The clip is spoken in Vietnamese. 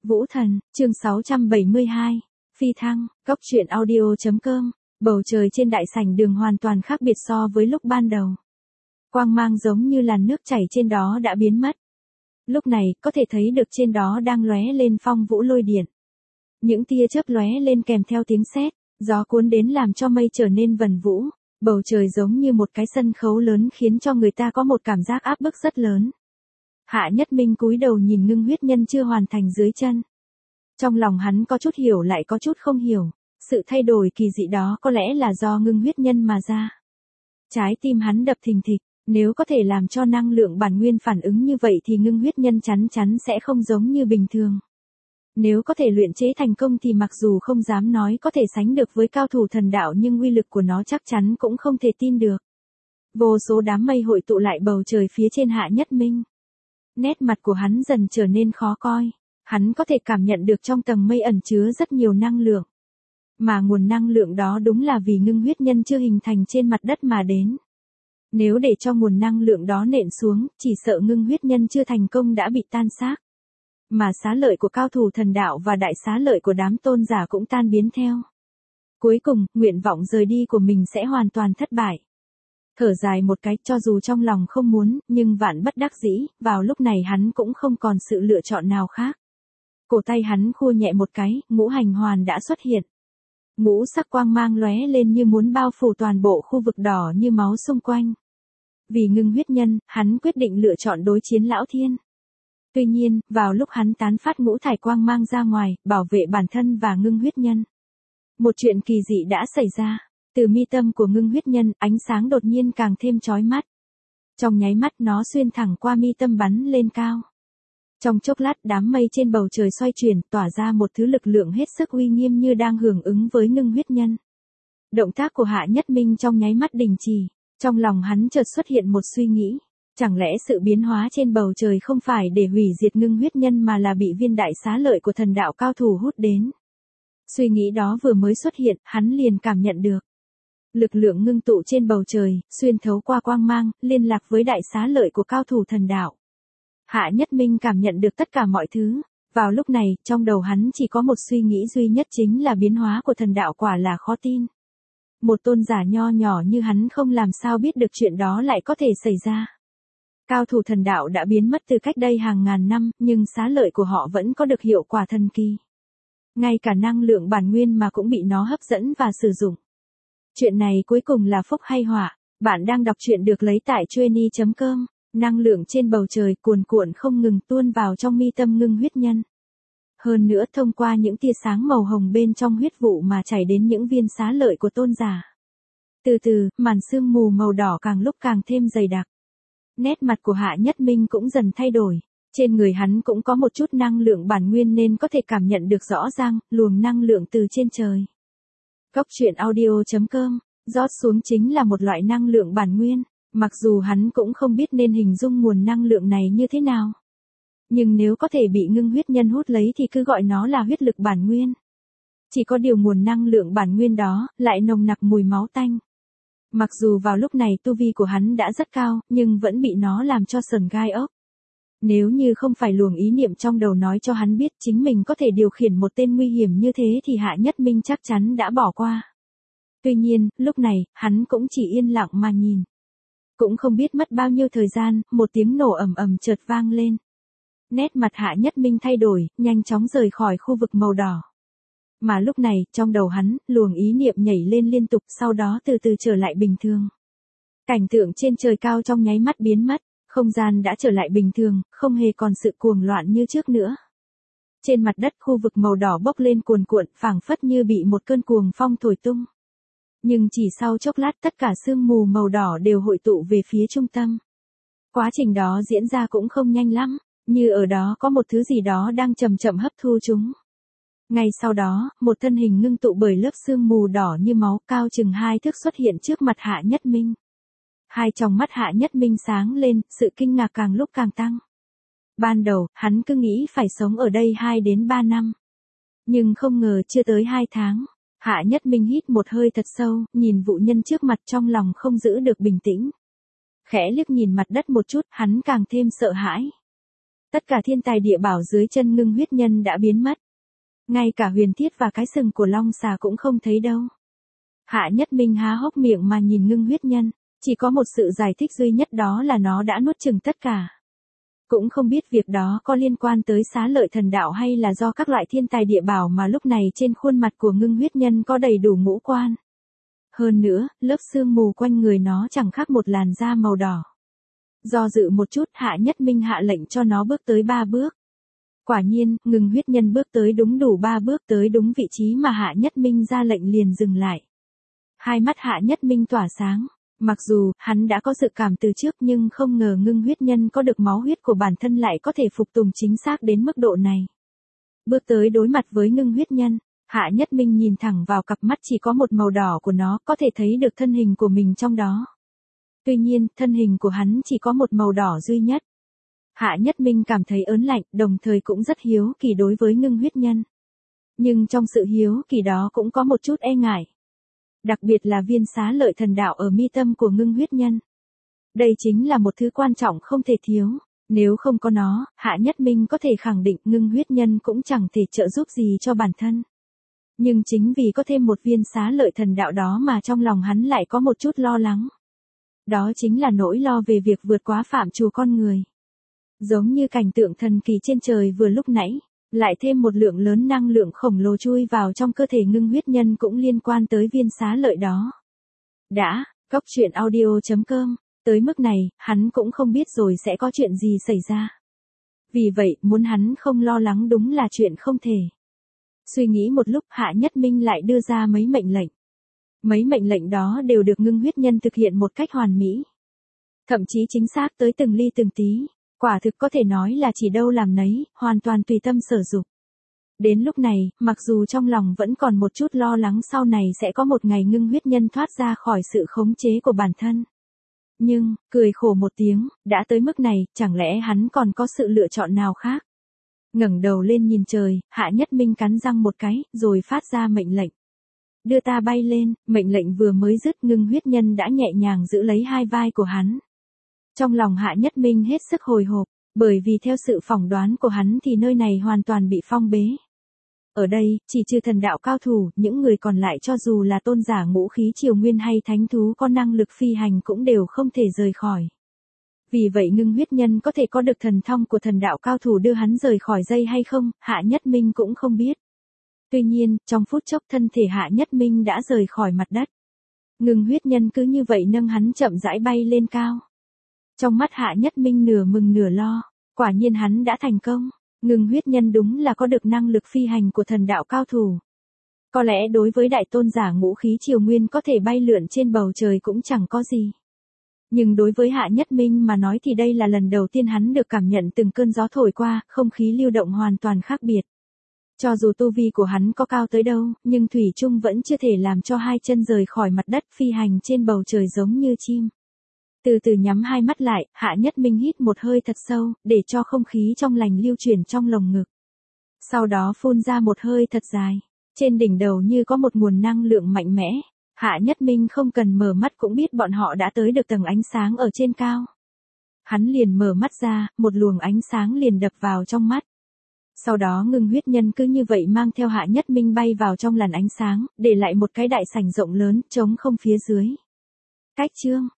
Vũ Thần, chương 672, Phi Thăng, Cốc truyện audio.com, bầu trời trên đại sảnh đường hoàn toàn khác biệt so với lúc ban đầu. Quang mang giống như làn nước chảy trên đó đã biến mất. Lúc này, có thể thấy được trên đó đang lóe lên phong vũ lôi điện. Những tia chớp lóe lên kèm theo tiếng sét, gió cuốn đến làm cho mây trở nên vần vũ, bầu trời giống như một cái sân khấu lớn khiến cho người ta có một cảm giác áp bức rất lớn. Hạ Nhất Minh cúi đầu nhìn ngưng huyết nhân chưa hoàn thành dưới chân. Trong lòng hắn có chút hiểu lại có chút không hiểu, sự thay đổi kỳ dị đó có lẽ là do ngưng huyết nhân mà ra. Trái tim hắn đập thình thịch, nếu có thể làm cho năng lượng bản nguyên phản ứng như vậy thì ngưng huyết nhân chắn chắn sẽ không giống như bình thường. Nếu có thể luyện chế thành công thì mặc dù không dám nói có thể sánh được với cao thủ thần đạo nhưng uy lực của nó chắc chắn cũng không thể tin được. Vô số đám mây hội tụ lại bầu trời phía trên Hạ Nhất Minh. Nét mặt của hắn dần trở nên khó coi, hắn có thể cảm nhận được trong tầng mây ẩn chứa rất nhiều năng lượng. Mà nguồn năng lượng đó đúng là vì ngưng huyết nhân chưa hình thành trên mặt đất mà đến. Nếu để cho nguồn năng lượng đó nện xuống, chỉ sợ ngưng huyết nhân chưa thành công đã bị tan xác. Mà xá lợi của cao thủ thần đạo và đại xá lợi của đám tôn giả cũng tan biến theo. Cuối cùng, nguyện vọng rời đi của mình sẽ hoàn toàn thất bại. Thở dài một cái, cho dù trong lòng không muốn, nhưng vạn bất đắc dĩ, vào lúc này hắn cũng không còn sự lựa chọn nào khác. Cổ tay hắn khua nhẹ một cái, ngũ hành hoàn đã xuất hiện. Ngũ sắc quang mang lóe lên như muốn bao phủ toàn bộ khu vực đỏ như máu xung quanh. Vì ngưng huyết nhân, hắn quyết định lựa chọn đối chiến Lão Thiên. Tuy nhiên, vào lúc hắn tán phát ngũ thải quang mang ra ngoài, bảo vệ bản thân và ngưng huyết nhân, một chuyện kỳ dị đã xảy ra. Từ mi tâm của ngưng huyết nhân, ánh sáng đột nhiên càng thêm chói mắt. Trong nháy mắt nó xuyên thẳng qua mi tâm bắn lên cao. Trong chốc lát đám mây trên bầu trời xoay chuyển, tỏa ra một thứ lực lượng hết sức uy nghiêm như đang hưởng ứng với ngưng huyết nhân. Động tác của Hạ Nhất Minh trong nháy mắt đình chỉ, trong lòng hắn chợt xuất hiện một suy nghĩ. Chẳng lẽ sự biến hóa trên bầu trời không phải để hủy diệt ngưng huyết nhân mà là bị viên đại xá lợi của thần đạo cao thủ hút đến? Suy nghĩ đó vừa mới xuất hiện, hắn liền cảm nhận được. Lực lượng ngưng tụ trên bầu trời, xuyên thấu qua quang mang, liên lạc với đại xá lợi của cao thủ thần đạo. Hạ Nhất Minh cảm nhận được tất cả mọi thứ. Vào lúc này, trong đầu hắn chỉ có một suy nghĩ duy nhất chính là biến hóa của thần đạo quả là khó tin. Một tôn giả nho nhỏ như hắn không làm sao biết được chuyện đó lại có thể xảy ra. Cao thủ thần đạo đã biến mất từ cách đây hàng ngàn năm, nhưng xá lợi của họ vẫn có được hiệu quả thần kỳ. Ngay cả năng lượng bản nguyên mà cũng bị nó hấp dẫn và sử dụng. Chuyện này cuối cùng là phúc hay họa? Bạn đang đọc truyện được lấy tại trueni.com. Năng lượng trên bầu trời cuồn cuộn không ngừng tuôn vào trong mi tâm ngưng huyết nhân. Hơn nữa thông qua những tia sáng màu hồng bên trong huyết vụ mà chảy đến những viên xá lợi của tôn giả. Từ từ, màn sương mù màu đỏ càng lúc càng thêm dày đặc. Nét mặt của Hạ Nhất Minh cũng dần thay đổi. Trên người hắn cũng có một chút năng lượng bản nguyên nên có thể cảm nhận được rõ ràng luồng năng lượng từ trên trời. Cốc truyện audio.com, rót xuống chính là một loại năng lượng bản nguyên, mặc dù hắn cũng không biết nên hình dung nguồn năng lượng này như thế nào. Nhưng nếu có thể bị ngưng huyết nhân hút lấy thì cứ gọi nó là huyết lực bản nguyên. Chỉ có điều nguồn năng lượng bản nguyên đó, lại nồng nặc mùi máu tanh. Mặc dù vào lúc này tu vi của hắn đã rất cao, nhưng vẫn bị nó làm cho sởn gai ốc. Nếu như không phải luồng ý niệm trong đầu nói cho hắn biết chính mình có thể điều khiển một tên nguy hiểm như thế thì Hạ Nhất Minh chắc chắn đã bỏ qua. Tuy nhiên, lúc này, hắn cũng chỉ yên lặng mà nhìn. Cũng không biết mất bao nhiêu thời gian, một tiếng nổ ầm ầm chợt vang lên. Nét mặt Hạ Nhất Minh thay đổi, nhanh chóng rời khỏi khu vực màu đỏ. Mà lúc này, trong đầu hắn, luồng ý niệm nhảy lên liên tục, sau đó từ từ trở lại bình thường. Cảnh tượng trên trời cao trong nháy mắt biến mất. Không gian đã trở lại bình thường, không hề còn sự cuồng loạn như trước nữa. Trên mặt đất khu vực màu đỏ bốc lên cuồn cuộn, phảng phất như bị một cơn cuồng phong thổi tung. Nhưng chỉ sau chốc lát tất cả sương mù màu đỏ đều hội tụ về phía trung tâm. Quá trình đó diễn ra cũng không nhanh lắm, như ở đó có một thứ gì đó đang chậm chậm hấp thu chúng. Ngay sau đó, một thân hình ngưng tụ bởi lớp sương mù đỏ như máu cao chừng 2 thước xuất hiện trước mặt Hạ Nhất Minh. Hai tròng mắt Hạ Nhất Minh sáng lên, sự kinh ngạc càng lúc càng tăng. Ban đầu, hắn cứ nghĩ phải sống ở đây 2 đến 3 năm. Nhưng không ngờ chưa tới 2 tháng. Hạ Nhất Minh hít một hơi thật sâu, nhìn vụ nhân trước mặt trong lòng không giữ được bình tĩnh. Khẽ liếc nhìn mặt đất một chút, hắn càng thêm sợ hãi. Tất cả thiên tài địa bảo dưới chân Ngưng Huyết Nhân đã biến mất. Ngay cả huyền thiết và cái sừng của long xà cũng không thấy đâu. Hạ Nhất Minh há hốc miệng mà nhìn Ngưng Huyết Nhân, chỉ có một sự giải thích duy nhất, đó là nó đã nuốt chửng tất cả. Cũng không biết việc đó có liên quan tới Xá Lợi Thần Đạo hay là do các loại thiên tài địa bảo mà lúc này trên khuôn mặt của Ngưng Huyết Nhân có đầy đủ ngũ quan. Hơn nữa, lớp sương mù quanh người nó chẳng khác một làn da màu đỏ. Do dự một chút, Hạ Nhất Minh hạ lệnh cho nó bước tới 3 bước. Quả nhiên, Ngưng Huyết Nhân bước tới đúng đủ 3 bước, tới đúng vị trí mà Hạ Nhất Minh ra lệnh liền dừng lại. Hai mắt Hạ Nhất Minh tỏa sáng. Mặc dù, hắn đã có dự cảm từ trước nhưng không ngờ Ngưng Huyết Nhân có được máu huyết của bản thân lại có thể phục tùng chính xác đến mức độ này. Bước tới đối mặt với Ngưng Huyết Nhân, Hạ Nhất Minh nhìn thẳng vào cặp mắt chỉ có một màu đỏ của nó, có thể thấy được thân hình của mình trong đó. Tuy nhiên, thân hình của hắn chỉ có một màu đỏ duy nhất. Hạ Nhất Minh cảm thấy ớn lạnh, đồng thời cũng rất hiếu kỳ đối với Ngưng Huyết Nhân. Nhưng trong sự hiếu kỳ đó cũng có một chút e ngại. Đặc biệt là viên Xá Lợi Thần Đạo ở mi tâm của Ngưng Huyết Nhân. Đây chính là một thứ quan trọng không thể thiếu. Nếu không có nó, Hạ Nhất Minh có thể khẳng định Ngưng Huyết Nhân cũng chẳng thể trợ giúp gì cho bản thân. Nhưng chính vì có thêm một viên Xá Lợi Thần Đạo đó mà trong lòng hắn lại có một chút lo lắng. Đó chính là nỗi lo về việc vượt quá phạm trù con người. Giống như cảnh tượng thần kỳ trên trời vừa lúc nãy, lại thêm một lượng lớn năng lượng khổng lồ chui vào trong cơ thể Ngưng Huyết Nhân cũng liên quan tới viên xá lợi đó. Cóc truyện audio.com, tới mức này, hắn cũng không biết rồi sẽ có chuyện gì xảy ra. Vì vậy, muốn hắn không lo lắng đúng là chuyện không thể. Suy nghĩ một lúc, Hạ Nhất Minh lại đưa ra mấy mệnh lệnh. Mấy mệnh lệnh đó đều được Ngưng Huyết Nhân thực hiện một cách hoàn mỹ. Thậm chí chính xác tới từng ly từng tí. Quả thực có thể nói là chỉ đâu làm nấy, hoàn toàn tùy tâm sở dục. Đến lúc này, mặc dù trong lòng vẫn còn một chút lo lắng sau này sẽ có một ngày Ngưng Huyết Nhân thoát ra khỏi sự khống chế của bản thân. Nhưng, cười khổ một tiếng, đã tới mức này, chẳng lẽ hắn còn có sự lựa chọn nào khác? Ngẩng đầu lên nhìn trời, Hạ Nhất Minh cắn răng một cái, rồi phát ra mệnh lệnh. Đưa ta bay lên, mệnh lệnh vừa mới dứt, Ngưng Huyết Nhân đã nhẹ nhàng giữ lấy hai vai của hắn. Trong lòng Hạ Nhất Minh hết sức hồi hộp, bởi vì theo sự phỏng đoán của hắn thì nơi này hoàn toàn bị phong bế. Ở đây, chỉ trừ thần đạo cao thủ, những người còn lại cho dù là tôn giả ngũ khí triều nguyên hay thánh thú có năng lực phi hành cũng đều không thể rời khỏi. Vì vậy Ngưng Huyết Nhân có thể có được thần thông của thần đạo cao thủ đưa hắn rời khỏi dây hay không, Hạ Nhất Minh cũng không biết. Tuy nhiên, trong phút chốc thân thể Hạ Nhất Minh đã rời khỏi mặt đất. Ngưng Huyết Nhân cứ như vậy nâng hắn chậm rãi bay lên cao. Trong mắt Hạ Nhất Minh nửa mừng nửa lo, quả nhiên hắn đã thành công. Ngưng Huyết Nhân đúng là có được năng lực phi hành của thần đạo cao thủ. Có lẽ đối với đại tôn giả ngũ khí triều nguyên có thể bay lượn trên bầu trời cũng chẳng có gì. Nhưng đối với Hạ Nhất Minh mà nói thì đây là lần đầu tiên hắn được cảm nhận từng cơn gió thổi qua, không khí lưu động hoàn toàn khác biệt. Cho dù tu vi của hắn có cao tới đâu, nhưng thủy chung vẫn chưa thể làm cho hai chân rời khỏi mặt đất phi hành trên bầu trời giống như chim. Từ từ nhắm hai mắt lại, Hạ Nhất Minh hít một hơi thật sâu, để cho không khí trong lành lưu chuyển trong lồng ngực. Sau đó phun ra một hơi thật dài. Trên đỉnh đầu như có một nguồn năng lượng mạnh mẽ. Hạ Nhất Minh không cần mở mắt cũng biết bọn họ đã tới được tầng ánh sáng ở trên cao. Hắn liền mở mắt ra, một luồng ánh sáng liền đập vào trong mắt. Sau đó Ngưng Huyết Nhân cứ như vậy mang theo Hạ Nhất Minh bay vào trong làn ánh sáng, để lại một cái đại sảnh rộng lớn, trống không phía dưới. Cách chương